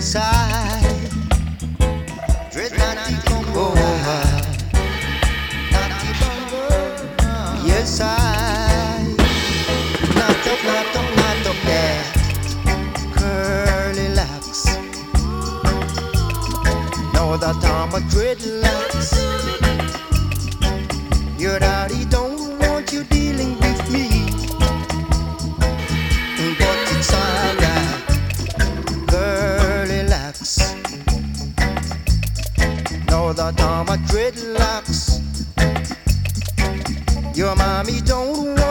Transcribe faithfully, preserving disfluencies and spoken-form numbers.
I dread not to come over. Yes, I not up, not up, not up there. Curly locks. Know that I'm a dreadlocks. Your daddy don't want you dealing with me, but it's alright. Curly locks. Know that I'm a dreadlocks. Your mommy don't